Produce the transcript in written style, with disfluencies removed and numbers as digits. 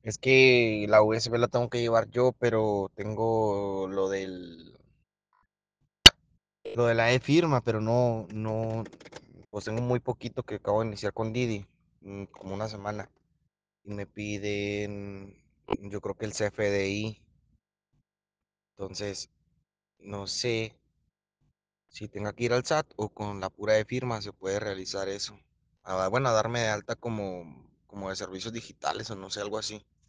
Es que la USB la tengo que llevar yo, pero tengo lo de la e-firma, pero pues tengo muy poquito que acabo de iniciar con Didi, como una semana, y me piden, yo creo que el CFDI, entonces no sé si tenga que ir al SAT o con la pura e-firma se puede realizar eso. Bueno, a darme de alta como de servicios digitales o no sé, algo así.